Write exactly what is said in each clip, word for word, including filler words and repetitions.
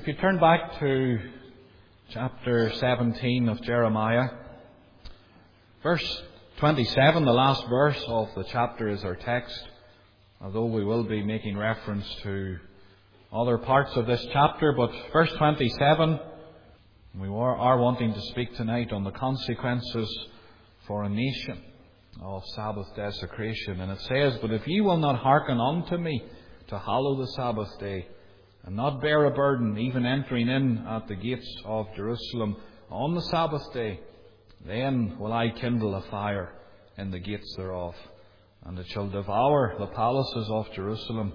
If you turn back to chapter seventeen of Jeremiah, verse twenty-seven, the last verse of the chapter, is our text, although we will be making reference to other parts of this chapter. But verse twenty-seven, we are wanting to speak tonight on the consequences for a nation of Sabbath desecration. And it says, "But if ye will not hearken unto me to hallow the Sabbath day, and not bear a burden, even entering in at the gates of Jerusalem on the Sabbath day, then will I kindle a fire in the gates thereof, and it shall devour the palaces of Jerusalem,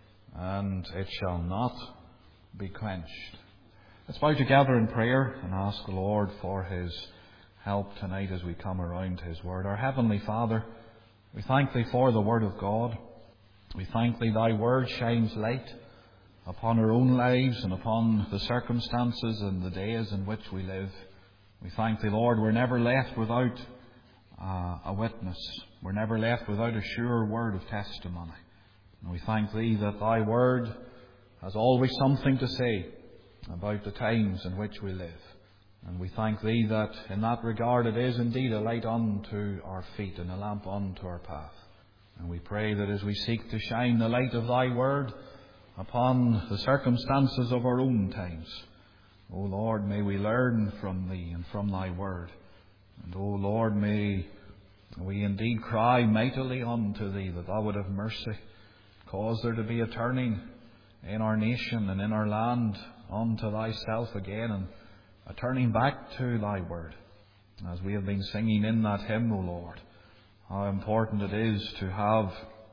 and it shall not be quenched." Let's bow together in prayer and ask the Lord for His help tonight as we come around His Word. Our Heavenly Father, we thank Thee for the Word of God. We thank Thee Thy Word shines light upon our own lives and upon the circumstances and the days in which we live. We thank Thee, Lord, we're never left without uh, a witness. We're never left without a sure word of testimony. And we thank Thee that Thy Word has always something to say about the times in which we live. And we thank Thee that in that regard it is indeed a light unto our feet and a lamp unto our path. And we pray that as we seek to shine the light of Thy Word upon the circumstances of our own times, O Lord, may we learn from Thee and from Thy Word. And O Lord, may we indeed cry mightily unto Thee that Thou would have mercy. Cause there to be a turning in our nation and in our land unto Thyself again, and a turning back to Thy Word. As we have been singing in that hymn, O Lord, how important it is to have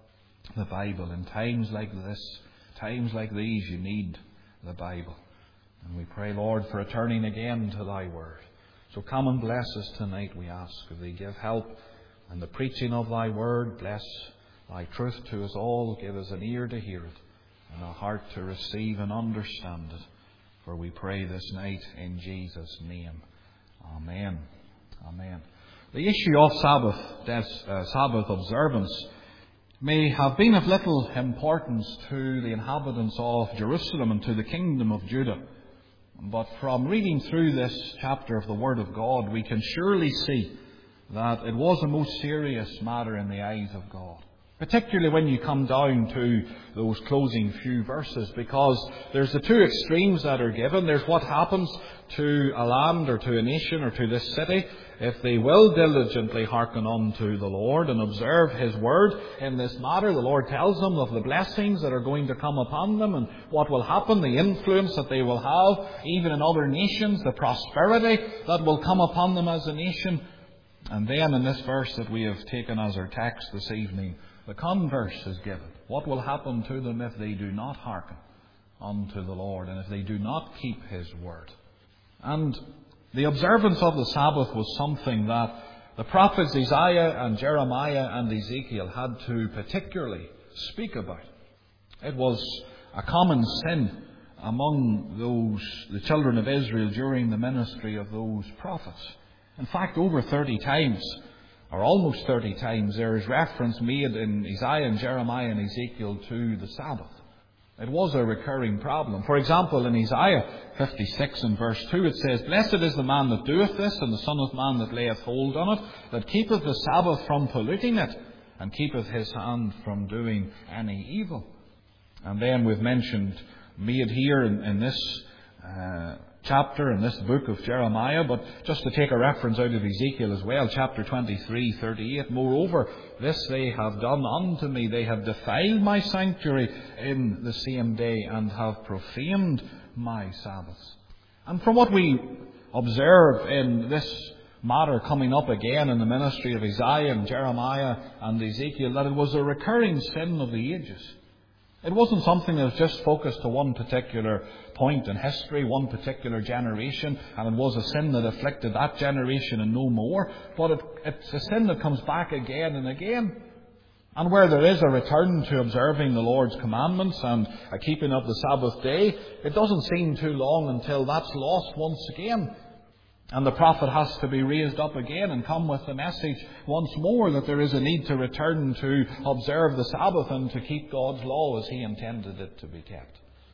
the Bible. In times like this, times like these, you need the Bible. And we pray, Lord, for a turning again to Thy Word. So come and bless us tonight, we ask of Thee. Give help in the preaching of Thy Word. Bless Thy truth to us all. Give us an ear to hear it and a heart to receive and understand it. For we pray this night in Jesus' name. Amen. Amen. The issue of Sabbath, uh, Sabbath observance may have been of little importance to the inhabitants of Jerusalem and to the kingdom of Judah. But from reading through this chapter of the Word of God, we can surely see that it was a most serious matter in the eyes of God. Particularly when you come down to those closing few verses, because there's the two extremes that are given. There's what happens to a land or to a nation or to this city if they will diligently hearken unto the Lord and observe His Word in this matter. The Lord tells them of the blessings that are going to come upon them and what will happen, the influence that they will have, even in other nations, the prosperity that will come upon them as a nation. And then in this verse that we have taken as our text this evening, the converse is given. What will happen to them if they do not hearken unto the Lord and if they do not keep His Word? And the observance of the Sabbath was something that the prophets Isaiah and Jeremiah and Ezekiel had to particularly speak about. It was a common sin among those, the children of Israel during the ministry of those prophets. In fact, over thirty times, or almost thirty times, there is reference made in Isaiah and Jeremiah and Ezekiel to the Sabbath. It was a recurring problem. For example, in Isaiah fifty-six and verse two, it says, "Blessed is the man that doeth this, and the son of man that layeth hold on it, that keepeth the Sabbath from polluting it, and keepeth his hand from doing any evil." And then we've mentioned, made here in, in this uh, chapter, in this book of Jeremiah, but just to take a reference out of Ezekiel as well, chapter twenty-three, thirty-eight, "Moreover, this they have done unto me, they have defiled my sanctuary in the same day, and have profaned my Sabbaths." And from what we observe in this matter coming up again in the ministry of Isaiah and Jeremiah and Ezekiel, that it was a recurring sin of the ages. It wasn't something that was just focused to one particular point in history, one particular generation, and it was a sin that afflicted that generation and no more. But it, it's a sin that comes back again and again. And where there is a return to observing the Lord's commandments and a keeping of the Sabbath day, it doesn't seem too long until that's lost once again. And the prophet has to be raised up again and come with the message once more that there is a need to return to observe the Sabbath and to keep God's law as He intended it to be kept.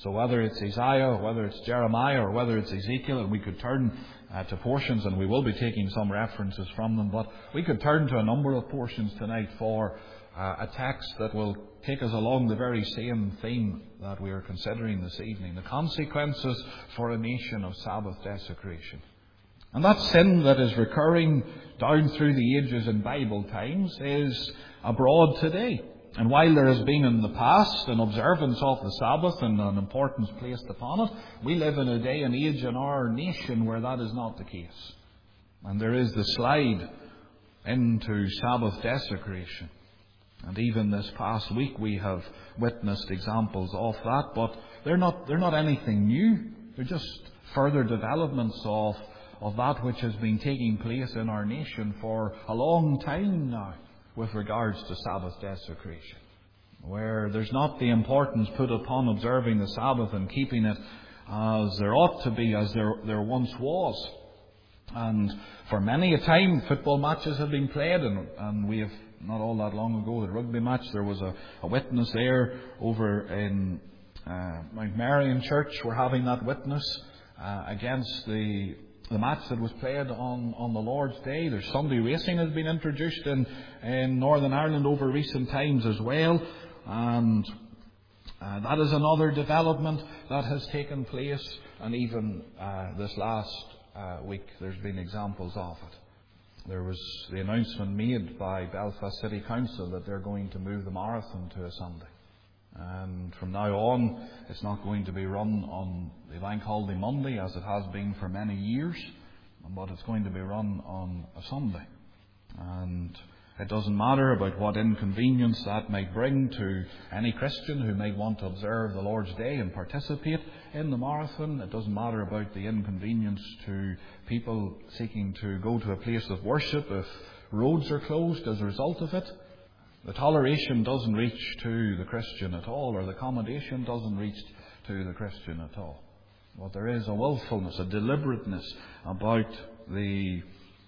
So whether it's Isaiah, whether it's Jeremiah, or whether it's Ezekiel, and we could turn uh, to portions, and we will be taking some references from them, but we could turn to a number of portions tonight for uh, a text that will take us along the very same theme that we are considering this evening, the consequences for a nation of Sabbath desecration. And that sin that is recurring down through the ages in Bible times is abroad today. And while there has been in the past an observance of the Sabbath and an importance placed upon it, we live in a day and age in our nation where that is not the case. And there is the slide into Sabbath desecration. And even this past week we have witnessed examples of that, but they're not, they're not anything new. They're just further developments of, of that which has been taking place in our nation for a long time now, with regards to Sabbath desecration, where there's not the importance put upon observing the Sabbath and keeping it as there ought to be, as there, there once was. And for many a time, football matches have been played, and, and we have, not all that long ago, the rugby match, there was a, a witness there over in uh, Mount Marion Church. We're having that witness uh, against the The match that was played on, on the Lord's Day. There's Sunday racing has been introduced in, in Northern Ireland over recent times as well. And uh, that is another development that has taken place. And even uh, this last uh, week there's been examples of it. There was the announcement made by Belfast City Council that they're going to move the marathon to a Sunday. And from now on, it's not going to be run on the bank holiday Monday as it has been for many years, but it's going to be run on a Sunday. And it doesn't matter about what inconvenience that might bring to any Christian who might want to observe the Lord's Day and participate in the marathon. It doesn't matter about the inconvenience to people seeking to go to a place of worship if roads are closed as a result of it. The toleration doesn't reach to the Christian at all, or the accommodation doesn't reach to the Christian at all. But there is a willfulness, a deliberateness about the,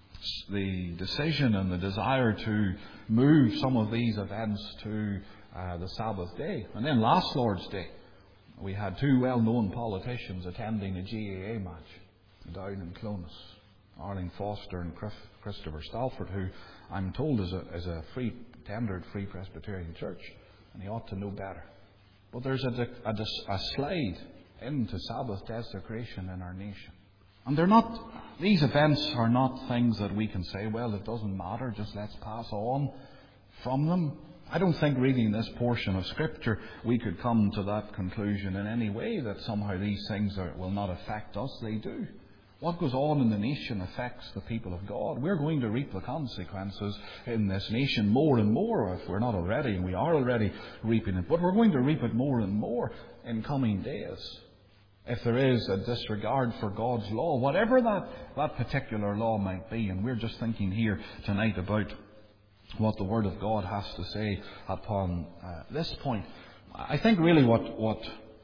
the decision and the desire to move some of these events to uh, the Sabbath day. And then last Lord's Day, we had two well-known politicians attending a G A A match down in Clones, Arlene Foster and Christopher Stalford, who I'm told is a, is a free tendered Free Presbyterian Church, and he ought to know better. But there's a, a, a slide into Sabbath desecration in our nation. And they're not, these events are not things that we can say, well, it doesn't matter, just let's pass on from them. I don't think reading this portion of Scripture we could come to that conclusion in any way, that somehow these things are, will not affect us. They do. What goes on in the nation affects the people of God. We're going to reap the consequences in this nation more and more, if we're not already, and we are already reaping it. But we're going to reap it more and more in coming days. If there is a disregard for God's law, whatever that, that particular law might be, and we're just thinking here tonight about what the Word of God has to say upon uh, this point. I think really what... what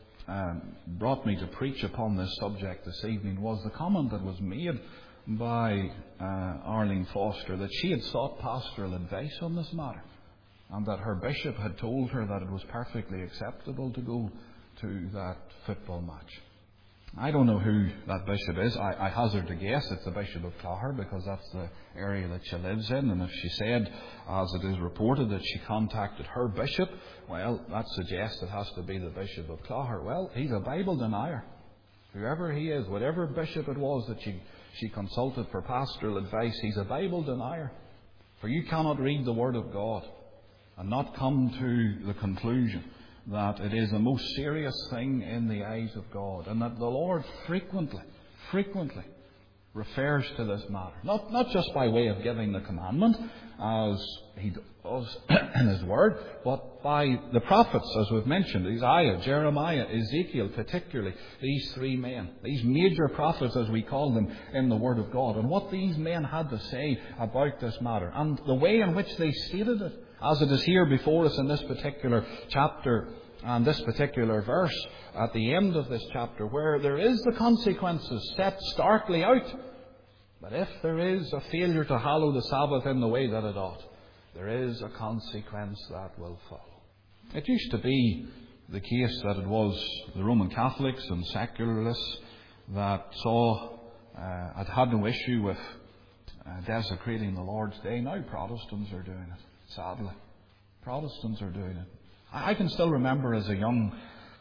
Um, brought me to preach upon this subject this evening was the comment that was made by uh, Arlene Foster that she had sought pastoral advice on this matter, and that her bishop had told her that it was perfectly acceptable to go to that football match. I don't know who that bishop is. I, I hazard to guess it's the Bishop of Clogher, because that's the area that she lives in. And if she said, as it is reported, that she contacted her bishop, well, that suggests it has to be the Bishop of Clogher. Well, he's a Bible denier. Whoever he is, whatever bishop it was that she, she consulted for pastoral advice, he's a Bible denier. For you cannot read the Word of God and not come to the conclusion that it is a most serious thing in the eyes of God, and that the Lord frequently, frequently refers to this matter. Not, not just by way of giving the commandment, as he does in his word, but by the prophets, as we've mentioned, Isaiah, Jeremiah, Ezekiel particularly, these three men, these major prophets as we call them in the Word of God, and what these men had to say about this matter, and the way in which they stated it, as it is here before us in this particular chapter and this particular verse at the end of this chapter, where there is the consequences set starkly out. But if there is a failure to hallow the Sabbath in the way that it ought, there is a consequence that will follow. It used to be the case that it was the Roman Catholics and secularists that saw uh, had had no issue with uh, desecrating the Lord's Day. Now Protestants are doing it, sadly. Protestants are doing it. I, I can still remember as a young,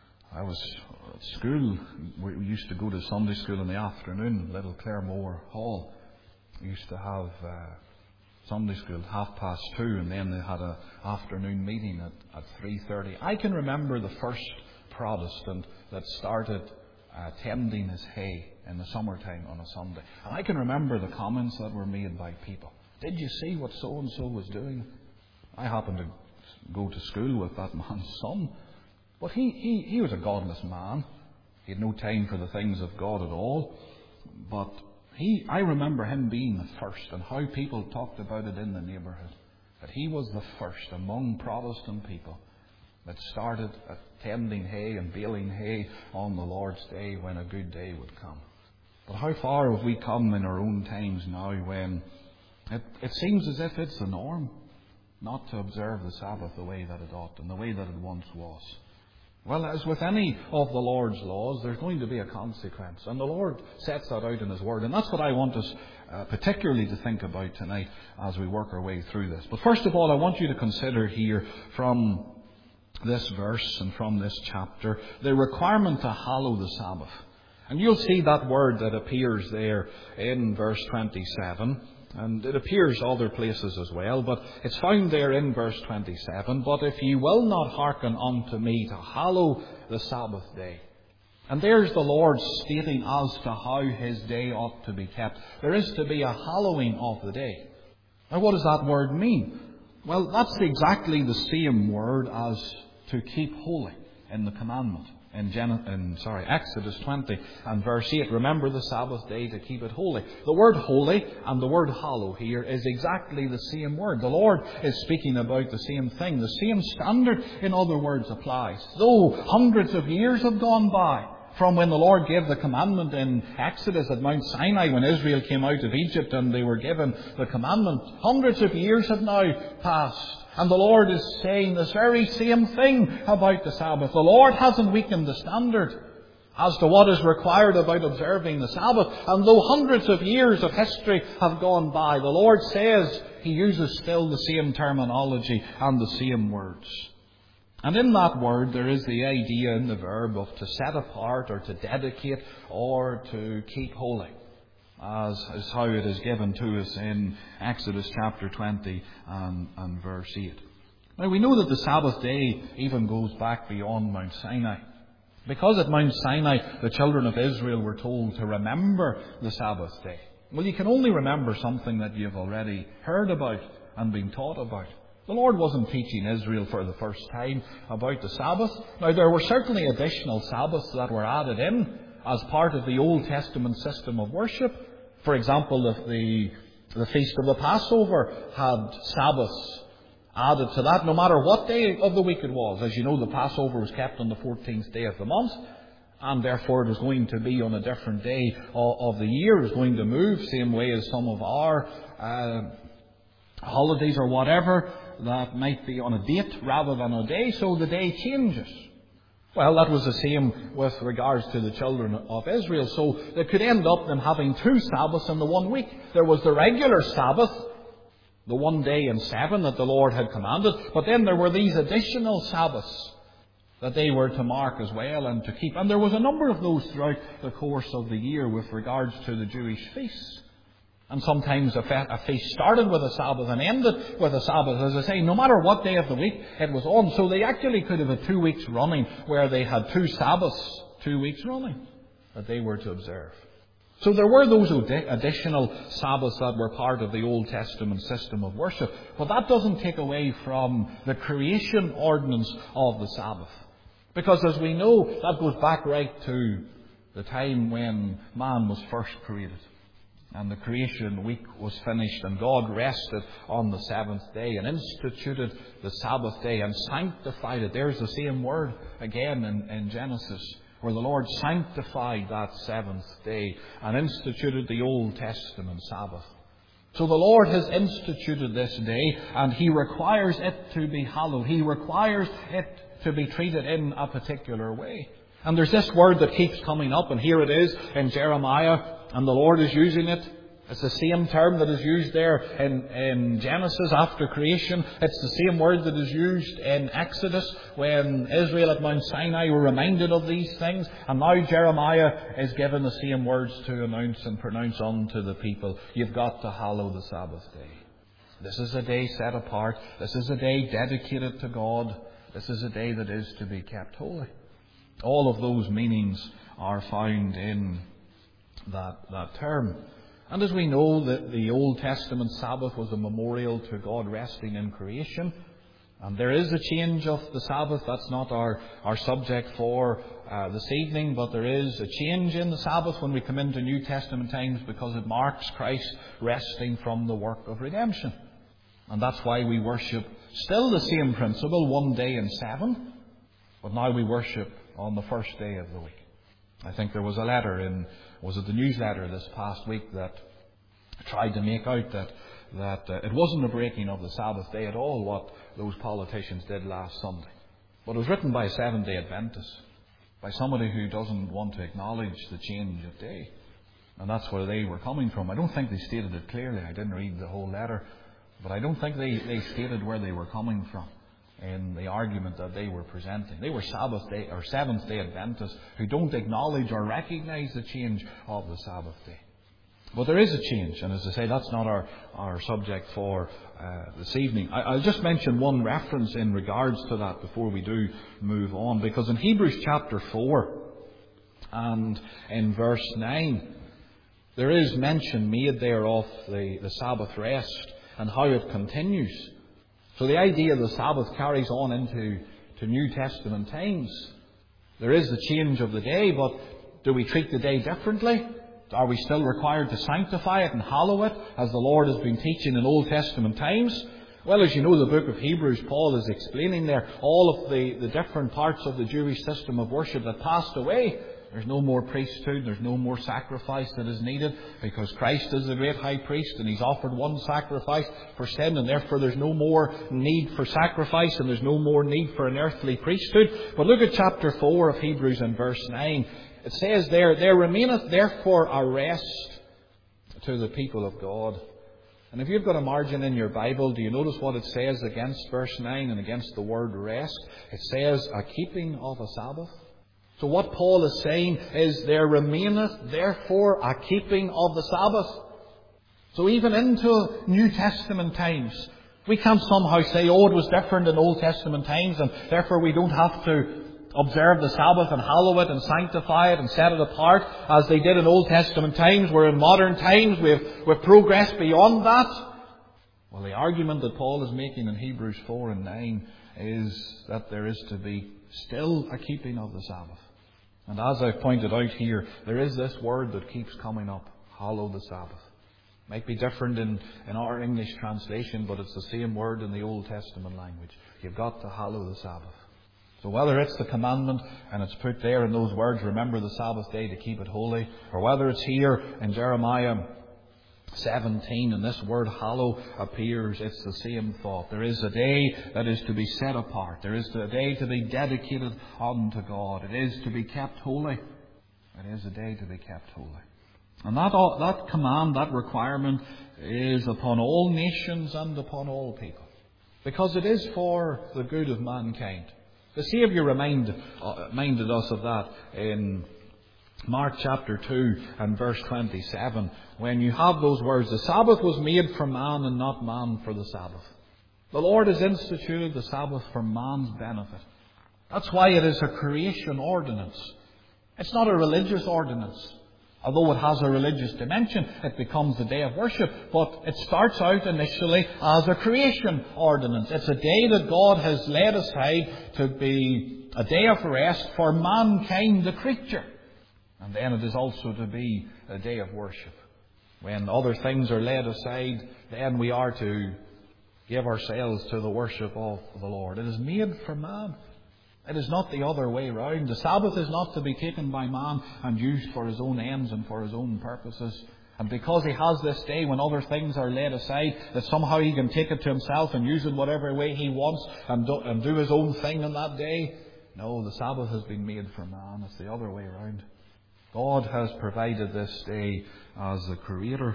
I was at school, we used to go to Sunday school in the afternoon, Little Claremore Hall. We used to have uh, Sunday school at half past two, and then they had an afternoon meeting at, at three thirty. I can remember the first Protestant that started uh, tending his hay in the summertime on a Sunday. And I can remember the comments that were made by people. Did you see what so-and-so was doing? I happened to go to school with that man's son. But he, he, he was a godless man. He had no time for the things of God at all. But he, I remember him being the first, and how people talked about it in the neighbourhood. That he was the first among Protestant people that started tending hay and baling hay on the Lord's Day when a good day would come. But how far have we come in our own times now when it, it seems as if it's the norm not to observe the Sabbath the way that it ought and the way that it once was? Well, as with any of the Lord's laws, there's going to be a consequence. And the Lord sets that out in His Word. And that's what I want us uh, particularly to think about tonight as we work our way through this. But first of all, I want you to consider here from this verse and from this chapter the requirement to hallow the Sabbath. And you'll see that word that appears there in verse twenty-seven. And it appears other places as well, but it's found there in verse twenty-seven. But if ye will not hearken unto me to hallow the Sabbath day. And there's the Lord stating as to how His day ought to be kept. There is to be a hallowing of the day. Now what does that word mean? Well, that's exactly the same word as to keep holy in the commandment. In, Gen- in sorry, Exodus twenty and verse eight, remember the Sabbath day to keep it holy. The word holy and the word hallow here is exactly the same word. The Lord is speaking about the same thing. The same standard, in other words, applies. Though hundreds of years have gone by from when the Lord gave the commandment in Exodus at Mount Sinai, when Israel came out of Egypt and they were given the commandment, hundreds of years have now passed. And the Lord is saying this very same thing about the Sabbath. The Lord hasn't weakened the standard as to what is required about observing the Sabbath. And though hundreds of years of history have gone by, the Lord says He uses still the same terminology and the same words. And in that word there is the idea in the verb of to set apart or to dedicate or to keep holy, as is how it is given to us in Exodus chapter twenty and, and verse eight. Now we know that the Sabbath day even goes back beyond Mount Sinai. Because at Mount Sinai the children of Israel were told to remember the Sabbath day. Well, you can only remember something that you've already heard about and been taught about. The Lord wasn't teaching Israel for the first time about the Sabbath. Now there were certainly additional Sabbaths that were added in as part of the Old Testament system of worship. For example, if the, the Feast of the Passover had Sabbaths added to that, no matter what day of the week it was. As you know, the Passover was kept on the fourteenth day of the month, and therefore it was going to be on a different day of, of the year. It was going to move, same way as some of our uh, holidays or whatever that might be on a date rather than a day, so the day changes. Well, that was the same with regards to the children of Israel. So they could end up them having two Sabbaths in the one week. There was the regular Sabbath, the one day in seven that the Lord had commanded. But then there were these additional Sabbaths that they were to mark as well and to keep. And there was a number of those throughout the course of the year with regards to the Jewish feasts. And sometimes a, fe- a feast started with a Sabbath and ended with a Sabbath. As I say, no matter what day of the week it was on. So they actually could have had two weeks running where they had two Sabbaths, two weeks running, that they were to observe. So there were those additional Sabbaths that were part of the Old Testament system of worship. But that doesn't take away from the creation ordinance of the Sabbath. Because as we know, that goes back right to the time when man was first created. And the creation week was finished, and God rested on the seventh day and instituted the Sabbath day and sanctified it. There's the same word again in, in Genesis, where the Lord sanctified that seventh day and instituted the Old Testament Sabbath. So the Lord has instituted this day, and He requires it to be hallowed. He requires it to be treated in a particular way. And there's this word that keeps coming up, and here it is in Jeremiah, and the Lord is using it. It's the same term that is used there in, in Genesis after creation. It's the same word that is used in Exodus when Israel at Mount Sinai were reminded of these things. And now Jeremiah is given the same words to announce and pronounce unto the people. You've got to hallow the Sabbath day. This is a day set apart. This is a day dedicated to God. This is a day that is to be kept holy. All of those meanings are found in that, that term. And as we know, that the Old Testament Sabbath was a memorial to God resting in creation. And there is a change of the Sabbath. That's not our, our subject for uh, this evening, but there is a change in the Sabbath when we come into New Testament times, because it marks Christ resting from the work of redemption. And that's why we worship still the same principle, one day in seven, but now we worship on the first day of the week. I think there was a letter in, was it the newsletter this past week, that tried to make out that that uh, it wasn't a breaking of the Sabbath day at all, what those politicians did last Sunday. But it was written by a Seventh-day Adventist, by somebody who doesn't want to acknowledge the change of day. And that's where they were coming from. I don't think they stated it clearly. I didn't read the whole letter. But I don't think they, they stated where they were coming from in the argument that they were presenting. They were Sabbath day or Seventh-day Adventists who don't acknowledge or recognize the change of the Sabbath day. But there is a change, and as I say, that's not our, our subject for uh, this evening. I, I'll just mention one reference in regards to that before we do move on, because in Hebrews chapter four and in verse nine, there is mention made there of the, the Sabbath rest and how it continues. So the idea of the Sabbath carries on into to New Testament times. There is the change of the day, but do we treat the day differently? Are we still required to sanctify it and hallow it, as the Lord has been teaching in Old Testament times? Well, as you know, the book of Hebrews, Paul is explaining there all of the, the different parts of the Jewish system of worship that passed away. There's no more priesthood, there's no more sacrifice that is needed, because Christ is the great high priest and He's offered one sacrifice for sin, and therefore there's no more need for sacrifice and there's no more need for an earthly priesthood. But look at chapter four of Hebrews and verse nine. It says there, there remaineth therefore a rest to the people of God. And if you've got a margin in your Bible, do you notice what it says against verse nine and against the word rest? It says a keeping of a Sabbath. So what Paul is saying is there remaineth therefore a keeping of the Sabbath. So even into New Testament times, we can't somehow say, oh, it was different in Old Testament times and therefore we don't have to observe the Sabbath and hallow it and sanctify it and set it apart as they did in Old Testament times, where in modern times we've, we've progressed beyond that. Well, the argument that Paul is making in Hebrews four and nine is that there is to be still a keeping of the Sabbath. And as I've pointed out here, there is this word that keeps coming up, hallow the Sabbath. It might be different in, in our English translation, but it's the same word in the Old Testament language. You've got to hallow the Sabbath. So whether it's the commandment and it's put there in those words, remember the Sabbath day to keep it holy, or whether it's here in Jeremiah seventeen and this word hallow appears, it's the same thought. There is a day that is to be set apart. There is a day to be dedicated unto God. It is to be kept holy. It is a day to be kept holy. And that, that command, that requirement is upon all nations and upon all people, because it is for the good of mankind. The Saviour reminded, uh, reminded us of that in Mark chapter two and verse twenty-seven, when you have those words, the Sabbath was made for man and not man for the Sabbath. The Lord has instituted the Sabbath for man's benefit. That's why it is a creation ordinance. It's not a religious ordinance. Although it has a religious dimension, it becomes a day of worship. But it starts out initially as a creation ordinance. It's a day that God has laid aside to be a day of rest for mankind, the creature. And then it is also to be a day of worship. When other things are laid aside, then we are to give ourselves to the worship of the Lord. It is made for man. It is not the other way round. The Sabbath is not to be taken by man and used for his own ends and for his own purposes. And because he has this day when other things are laid aside, that somehow he can take it to himself and use it whatever way he wants and do, and do his own thing on that day. No, the Sabbath has been made for man. It's the other way around. God has provided this day as the creator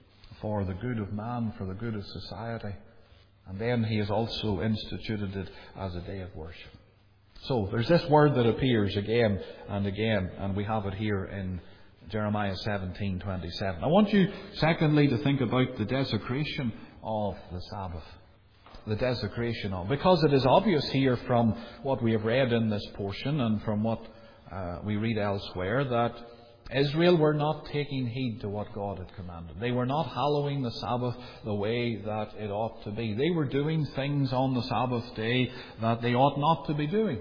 for the good of man, for the good of society. And then he has also instituted it as a day of worship. So there's this word that appears again and again, and we have it here in Jeremiah seventeen twenty-seven. I want you, secondly, to think about the desecration of the Sabbath. The desecration of. Because it is obvious here from what we have read in this portion and from what uh, we read elsewhere that Israel were not taking heed to what God had commanded. They were not hallowing the Sabbath the way that it ought to be. They were doing things on the Sabbath day that they ought not to be doing.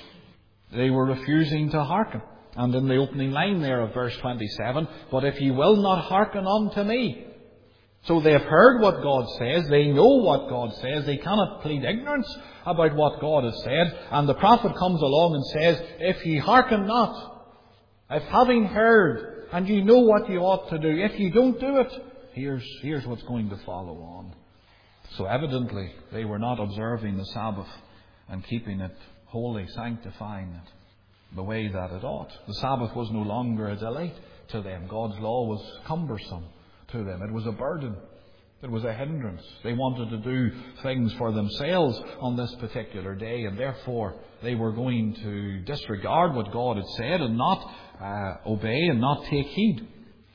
They were refusing to hearken. And in the opening line there of verse twenty-seven, but if ye will not hearken unto me. So they have heard what God says, they know what God says, they cannot plead ignorance about what God has said, and the prophet comes along and says, if ye hearken not, if having heard, and ye know what you ought to do, if ye don't do it, here's, here's what's going to follow on. So evidently they were not observing the Sabbath and keeping it holy, sanctifying it the way that it ought. The Sabbath was no longer a delight to them. God's law was cumbersome to them. It was a burden. It was a hindrance. They wanted to do things for themselves on this particular day, and therefore they were going to disregard what God had said and not uh, obey and not take heed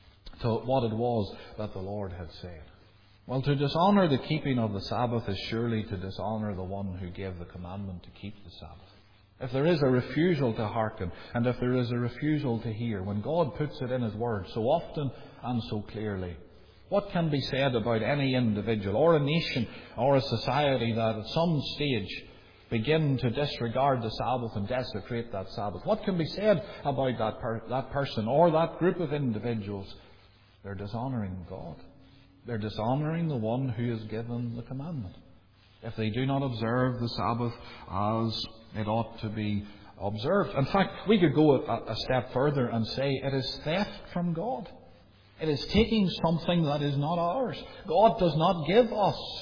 to what it was that the Lord had said. Well, to dishonour the keeping of the Sabbath is surely to dishonour the one who gave the commandment to keep the Sabbath. If there is a refusal to hearken, and if there is a refusal to hear, when God puts it in His Word so often and so clearly, what can be said about any individual or a nation or a society that at some stage begin to disregard the Sabbath and desecrate that Sabbath? What can be said about that, per- that person or that group of individuals? They're dishonouring God. They're dishonouring the one who has given the commandment. If they do not observe the Sabbath as it ought to be observed. In fact, we could go a, a step further and say it is theft from God. It is taking something that is not ours. God does not give us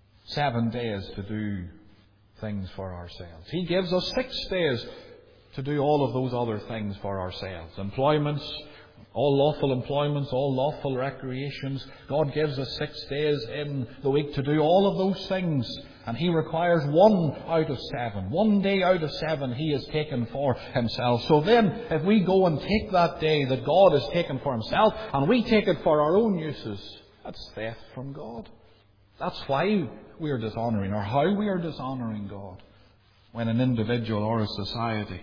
seven days to do things for ourselves. He gives us six days to do all of those other things for ourselves. Employments, all lawful employments, all lawful recreations. God gives us six days in the week to do all of those things. And He requires one out of seven. One day out of seven He has taken for Himself. So then, if we go and take that day that God has taken for Himself, and we take it for our own uses, that's theft from God. That's why we are dishonouring, or how we are dishonouring God, when an individual or a society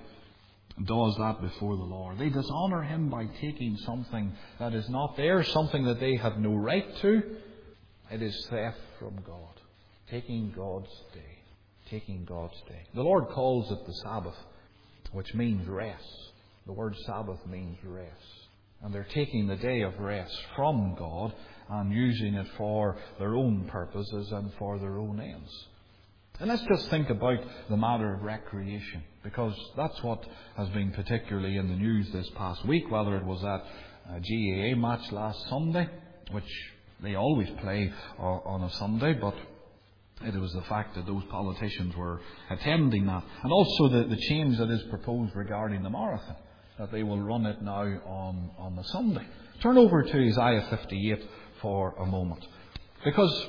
does that before the Lord. They dishonour Him by taking something that is not theirs, something that they have no right to. It is theft from God. Taking God's day. Taking God's day. The Lord calls it the Sabbath, which means rest. The word Sabbath means rest. And they're taking the day of rest from God and using it for their own purposes and for their own ends. And let's just think about the matter of recreation, because that's what has been particularly in the news this past week, whether it was that uh, G A A match last Sunday, which they always play uh, on a Sunday, but it was the fact that those politicians were attending that. And also the, the change that is proposed regarding the marathon, that they will run it now on, on the Sunday. Turn over to Isaiah fifty-eight for a moment. Because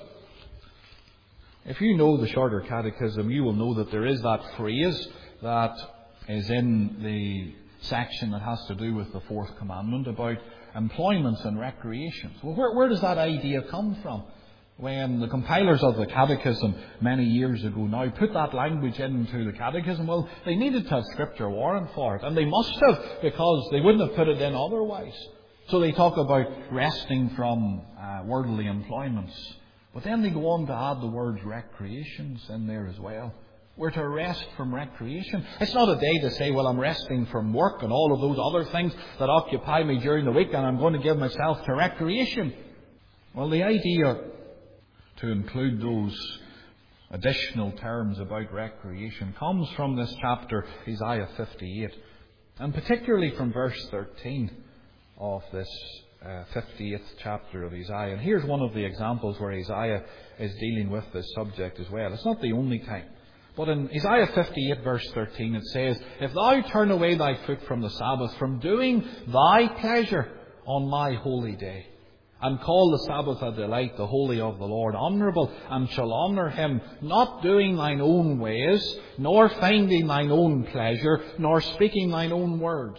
if you know the Shorter Catechism, you will know that there is that phrase that is in the section that has to do with the fourth commandment about employments and recreations. Well, where, where does that idea come from? When the compilers of the Catechism many years ago now put that language into the Catechism, well, they needed to have Scripture warrant for it. And they must have, because they wouldn't have put it in otherwise. So they talk about resting from uh, worldly employments. But then they go on to add the words recreations in there as well. We're to rest from recreation. It's not a day to say, well, I'm resting from work and all of those other things that occupy me during the week, and I'm going to give myself to recreation. Well, the idea to include those additional terms about recreation comes from this chapter, Isaiah fifty-eight, and particularly from verse thirteen of this uh, fifty-eighth chapter of Isaiah. And here's one of the examples where Isaiah is dealing with this subject as well. It's not the only time. But in Isaiah fifty-eight verse thirteen it says, "If thou turn away thy foot from the Sabbath, from doing thy pleasure on my holy day, and call the Sabbath a delight, the holy of the Lord honourable, and shall honour him, not doing thine own ways, nor finding thine own pleasure, nor speaking thine own words."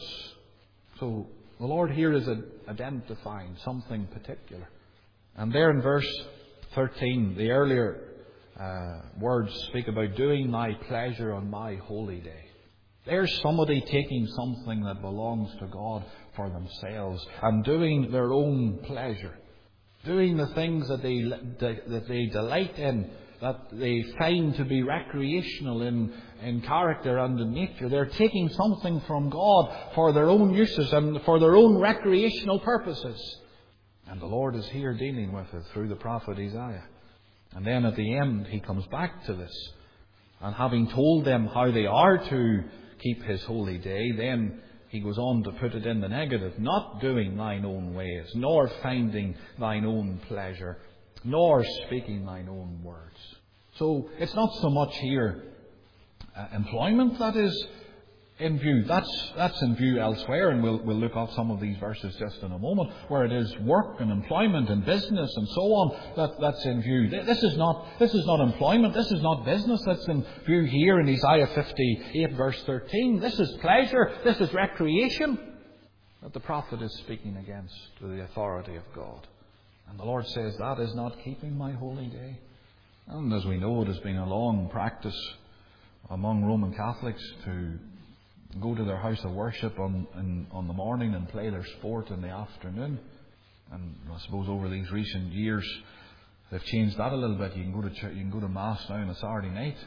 So the Lord here is identifying something particular. And there in verse thirteen, the earlier uh, words speak about doing thy pleasure on my holy day. There's somebody taking something that belongs to God for themselves and doing their own pleasure, doing the things that they that they delight in, that they find to be recreational in, in character and in nature. They're taking something from God for their own uses and for their own recreational purposes. And the Lord is here dealing with it through the prophet Isaiah. And then at the end he comes back to this. And having told them how they are to keep his holy day, then he goes on to put it in the negative. "Not doing thine own ways, nor finding thine own pleasure, nor speaking thine own words." So it's not so much here uh, employment that is in view. That's that's in view elsewhere, and we'll we'll look at some of these verses just in a moment, where it is work and employment and business and so on that that's in view. This is not this is not employment. This is not business that's in view here in Isaiah fifty-eight verse thirteen. This is pleasure. This is recreation that the prophet is speaking against to the authority of God. And the Lord says that is not keeping my holy day. And as we know, it has been a long practice among Roman Catholics to go to their house of worship on in, on the morning and play their sport in the afternoon. And I suppose over these recent years they've changed that a little bit. You can go to church, you can go to mass now on a Saturday night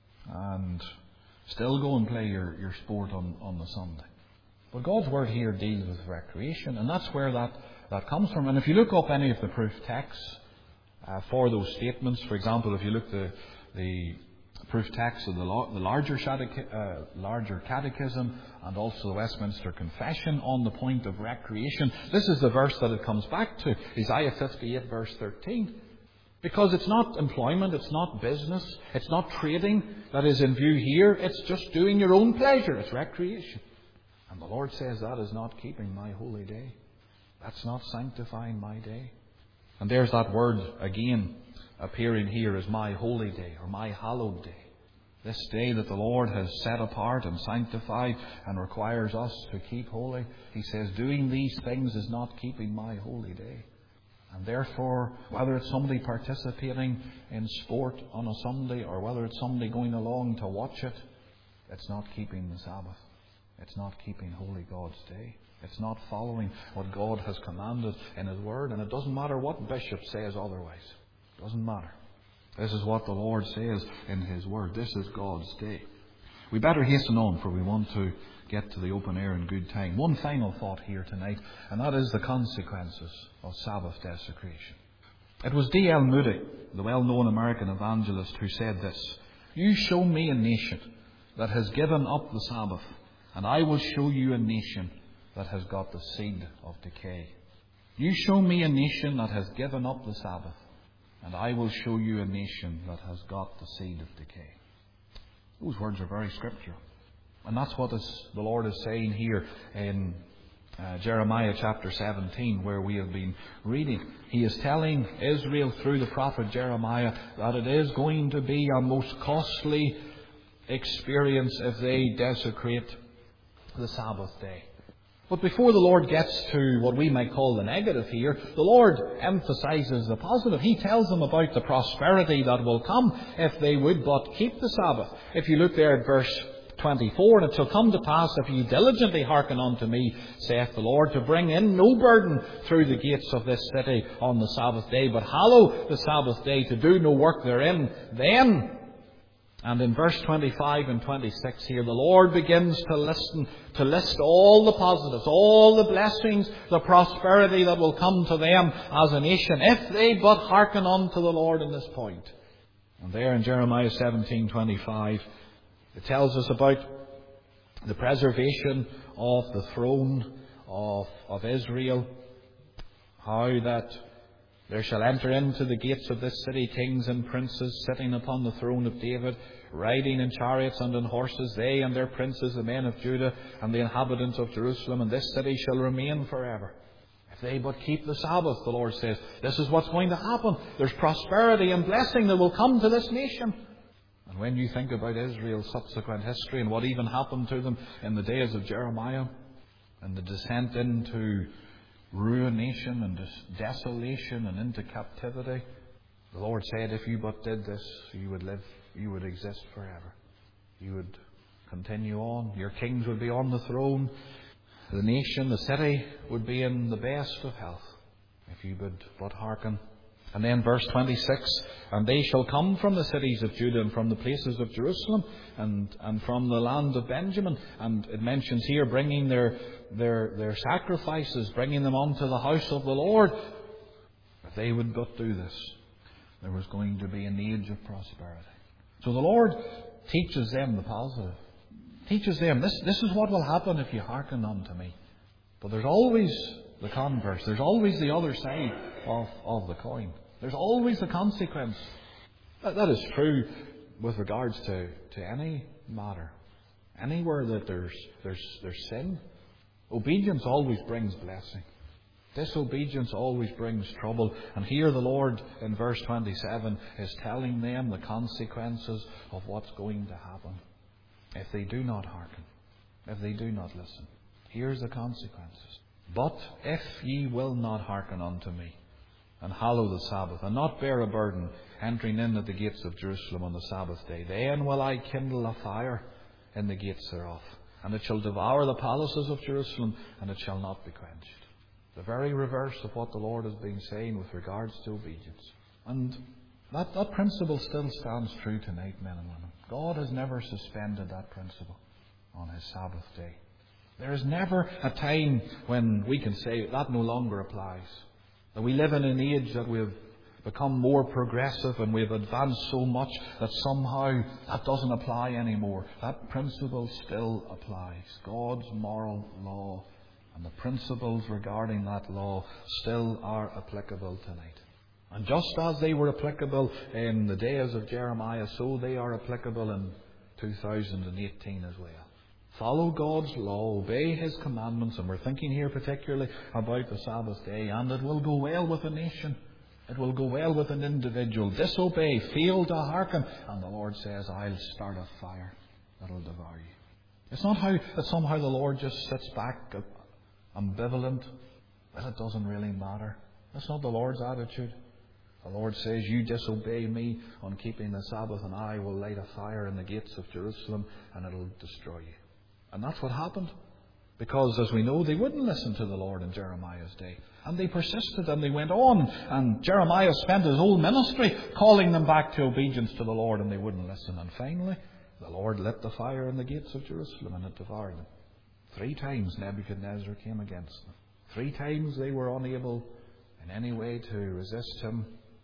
and still go and play your, your sport on, on the Sunday. But God's word here deals with recreation, and that's where that, that comes from. And if you look up any of the proof texts uh, for those statements, for example, if you look the the proof text of the, the larger, uh, larger Catechism and also the Westminster Confession on the point of recreation, this is the verse that it comes back to, Isaiah fifty-eight verse thirteen. Because it's not employment, it's not business, it's not trading that is in view here, it's just doing your own pleasure, it's recreation. And the Lord says that is not keeping my holy day. That's not sanctifying my day. And there's that word again appearing here as my holy day or my hallowed day. This day that the Lord has set apart and sanctified and requires us to keep holy. He says doing these things is not keeping my holy day. And therefore, whether it's somebody participating in sport on a Sunday or whether it's somebody going along to watch it, it's not keeping the Sabbath. It's not keeping holy God's day. It's not following what God has commanded in His Word. And it doesn't matter what bishop says otherwise. It doesn't matter. This is what the Lord says in His Word. This is God's day. We better hasten on, for we want to get to the open air in good time. One final thought here tonight, and that is the consequences of Sabbath desecration. It was D L Moody, the well-known American evangelist, who said this: "You show me a nation that has given up the Sabbath, and I will show you a nation that has got the seed of decay. You show me a nation that has given up the Sabbath, and I will show you a nation that has got the seed of decay." Those words are very scriptural. And that's what is, the Lord is saying here in uh, Jeremiah chapter seventeen, where we have been reading. He is telling Israel through the prophet Jeremiah that it is going to be a most costly experience if they desecrate the Sabbath day. But before the Lord gets to what we might call the negative here, the Lord emphasizes the positive. He tells them about the prosperity that will come if they would but keep the Sabbath. If you look there at verse twenty-four, "And it shall come to pass, if ye diligently hearken unto me, saith the Lord, to bring in no burden through the gates of this city on the Sabbath day, but hallow the Sabbath day, to do no work therein, then..." And in verse twenty-five and twenty-six here, the Lord begins to listen, to list all the positives, all the blessings, the prosperity that will come to them as a nation, if they but hearken unto the Lord in this point. And there in Jeremiah seventeen twenty-five, it tells us about the preservation of the throne of, of Israel. how that there shall enter into the gates of this city kings and princes sitting upon the throne of David, riding in chariots and in horses, they and their princes, the men of Judah and the inhabitants of Jerusalem, and this city shall remain forever. If they but keep the Sabbath, the Lord says, this is what's going to happen. There's prosperity and blessing that will come to this nation. And when you think about Israel's subsequent history and what even happened to them in the days of Jeremiah and the descent into ruination and desolation and into captivity, the Lord said, if you but did this, you would live, you would exist forever. You would continue on. Your kings would be on the throne. The nation, the city, would be in the best of health if you would but hearken. And then verse twenty-six, and they shall come from the cities of Judah and from the places of Jerusalem and, and from the land of Benjamin. And it mentions here bringing their, their, their sacrifices, bringing them onto the house of the Lord. If they would but do this, there was going to be an age of prosperity. So the Lord teaches them the positive. Teaches them, this, this is what will happen if you hearken unto me. But there's always the converse. There's always the other side of, of the coin. There's always the consequence. That, that is true with regards to, to any matter. Anywhere that there's, there's, there's sin, obedience always brings blessing. Disobedience always brings trouble. And here the Lord in verse twenty-seven is telling them the consequences of what's going to happen if they do not hearken, if they do not listen. Here's the consequences. But if ye will not hearken unto me, and hallow the Sabbath, and not bear a burden, entering in at the gates of Jerusalem on the Sabbath day, then will I kindle a fire in the gates thereof, and it shall devour the palaces of Jerusalem, and it shall not be quenched. The very reverse of what the Lord has been saying with regards to obedience. And that, that principle still stands true tonight, men and women. God has never suspended that principle on His Sabbath day. There is never a time when we can say that no longer applies. That we live in an age that we've become more progressive and we've advanced so much that somehow that doesn't apply anymore. That principle still applies. God's moral law and the principles regarding that law still are applicable tonight. And just as they were applicable in the days of Jeremiah, so they are applicable in two thousand eighteen as well. Follow God's law, obey His commandments, and we're thinking here particularly about the Sabbath day, and it will go well with a nation. It will go well with an individual. Disobey, fail to hearken, and the Lord says, I'll start a fire that'll devour you. It's not how that somehow the Lord just sits back ambivalent, that it doesn't really matter. That's not the Lord's attitude. The Lord says, you disobey me on keeping the Sabbath, and I will light a fire in the gates of Jerusalem, and it'll destroy you. And that's what happened. Because, as we know, they wouldn't listen to the Lord in Jeremiah's day. And they persisted and they went on. And Jeremiah spent his whole ministry calling them back to obedience to the Lord, and they wouldn't listen. And finally, the Lord lit the fire in the gates of Jerusalem, and it devoured them. Three times Nebuchadnezzar came against them. Three times they were unable in any way to resist him,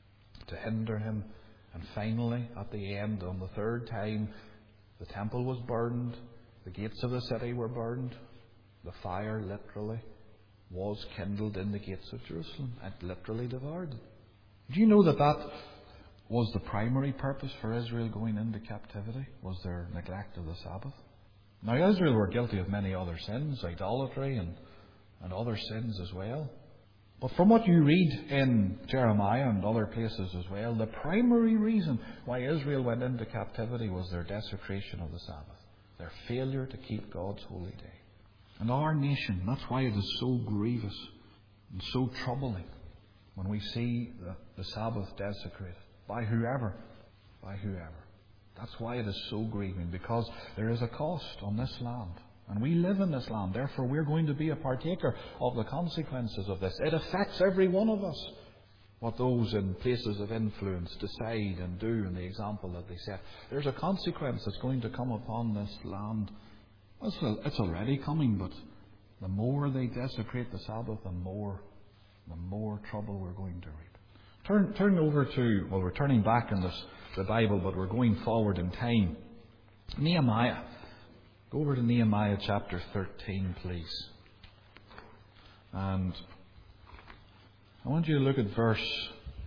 to hinder him. And finally, at the end, on the third time, the temple was burned. The gates of the city were burned. The fire literally was kindled in the gates of Jerusalem. It literally devoured them. Do you know that that was the primary purpose for Israel going into captivity? Was their neglect of the Sabbath? Now, Israel were guilty of many other sins, idolatry and, and other sins as well. But from what you read in Jeremiah and other places as well, the primary reason why Israel went into captivity was their desecration of the Sabbath. Their failure to keep God's holy day. And our nation, that's why it is so grievous and so troubling when we see the, the Sabbath desecrated by whoever, by whoever. That's why it is so grieving, because there is a cost on this land. And we live in this land, therefore we're going to be a partaker of the consequences of this. It affects every one of us. What those in places of influence decide and do, and the example that they set. There's a consequence that's going to come upon this land. Well, it's already coming, but the more they desecrate the Sabbath, the more, the more trouble we're going to reap. Turn, turn over to, well, we're turning back in this, the Bible, but we're going forward in time. Nehemiah. Go over to Nehemiah chapter thirteen, please. And I want you to look at verse,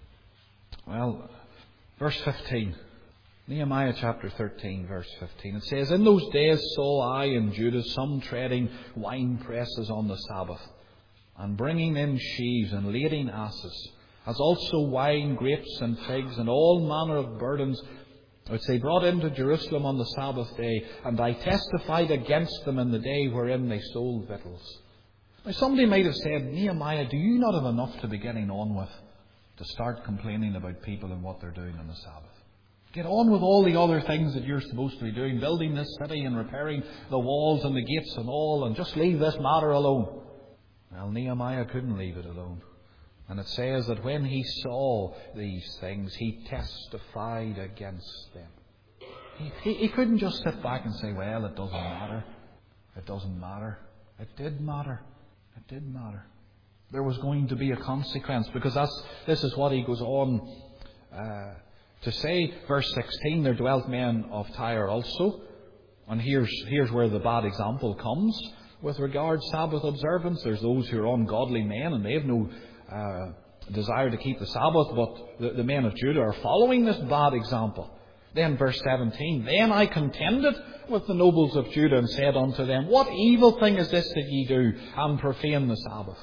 well, verse fifteen. Nehemiah chapter thirteen, verse fifteen. It says, "In those days saw I in Judah some treading wine presses on the Sabbath, and bringing in sheaves and lading asses, as also wine, grapes, and figs, and all manner of burdens, which they brought into Jerusalem on the Sabbath day. And I testified against them in the day wherein they sold victuals." Now somebody might have said, "Nehemiah, do you not have enough to be getting on with to start complaining about people and what they're doing on the Sabbath? Get on with all the other things that you're supposed to be doing, building this city and repairing the walls and the gates and all, and just leave this matter alone." Well, Nehemiah couldn't leave it alone. And it says that when he saw these things, he testified against them. He, he, he couldn't just sit back and say, "Well, it doesn't matter. It doesn't matter." It did matter. It did matter. There was going to be a consequence, because that's, this is what he goes on uh, to say. Verse sixteen, "There dwelt men of Tyre also." And here's, here's where the bad example comes. With regard to Sabbath observance, there's those who are ungodly men and they have no uh, desire to keep the Sabbath, but the, the men of Judah are following this bad example. Then verse seventeen, "Then I contended with the nobles of Judah and said unto them, What evil thing is this that ye do, and profane the Sabbath?"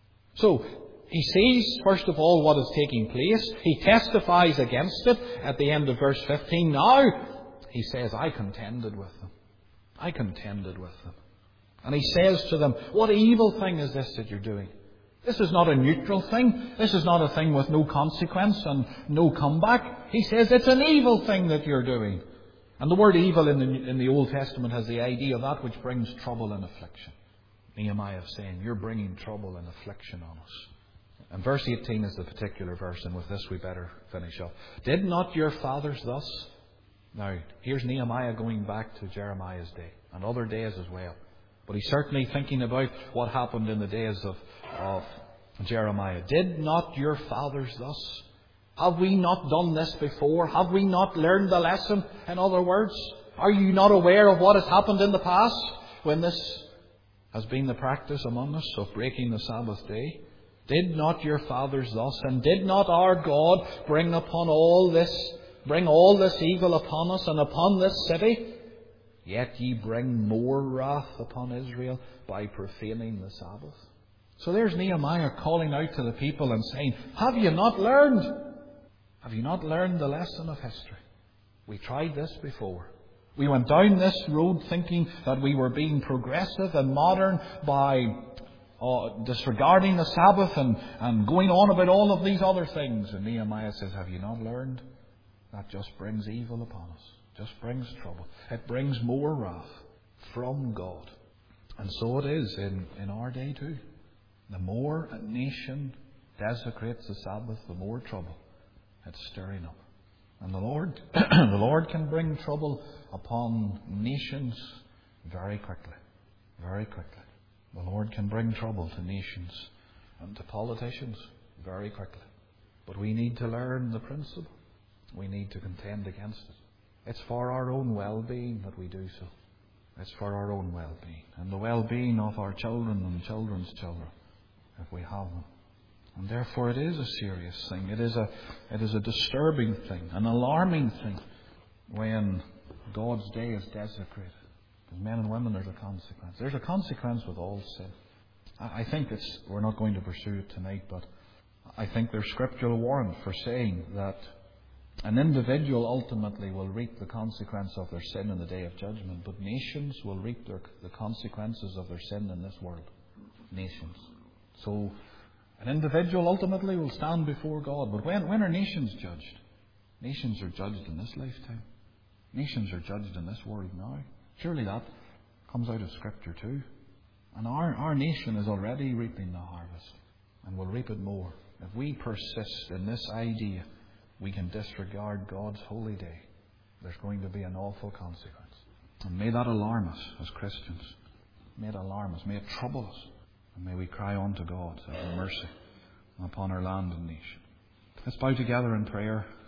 So he sees, first of all, what is taking place. He testifies against it at the end of verse fifteen. Now he says, "I contended with them. I contended with them." And he says to them, "What evil thing is this that you're doing? This is not a neutral thing. This is not a thing with no consequence and no comeback." He says it's an evil thing that you're doing. And the word evil in the, in the Old Testament has the idea of that which brings trouble and affliction. Nehemiah is saying, "You're bringing trouble and affliction on us." And verse eighteen is the particular verse, and with this we better finish up. "Did not your fathers thus?" Now, here's Nehemiah going back to Jeremiah's day and other days as well. But he's certainly thinking about what happened in the days of, of Jeremiah. "Did not your fathers thus? Have we not done this before? Have we not learned the lesson? In other words, are you not aware of what has happened in the past when this has been the practice among us of breaking the Sabbath day? Did not your fathers thus? And did not our God bring upon all this, bring all this evil upon us and upon this city? Yet ye bring more wrath upon Israel by profaning the Sabbath." So there's Nehemiah calling out to the people and saying, "Have you not learned? Have you not learned the lesson of history? We tried this before. We went down this road thinking that we were being progressive and modern by uh, disregarding the Sabbath and, and going on about all of these other things." And Nehemiah says, "Have you not learned? That just brings evil upon us. Just brings trouble. It brings more wrath from God." And so it is in, in our day too. The more a nation desecrates the Sabbath, the more trouble it's stirring up. And the Lord, the Lord can bring trouble upon nations very quickly. Very quickly. The Lord can bring trouble to nations and to politicians very quickly. But we need to learn the principle. We need to contend against it. It's for our own well-being that we do so. It's for our own well-being and the well-being of our children and children's children, if we have them. And therefore it is a serious thing. It is a, it is a disturbing thing, an alarming thing, when God's day is desecrated. Because men and women, there's a consequence. There's a consequence with all sin. I, I think it's, we're not going to pursue it tonight, but I think there's scriptural warrant for saying that an individual ultimately will reap the consequence of their sin in the day of judgment, but nations will reap their, the consequences of their sin in this world. Nations. So, an individual ultimately will stand before God. But when, when are nations judged? Nations are judged in this lifetime. Nations are judged in this world now. Surely that comes out of Scripture too. And our, our nation is already reaping the harvest, and will reap it more. If we persist in this idea, we can disregard God's holy day. There's going to be an awful consequence. And may that alarm us as Christians. May it alarm us. May it trouble us. And may we cry on to God for mercy upon our land and nation. Let's bow together in prayer.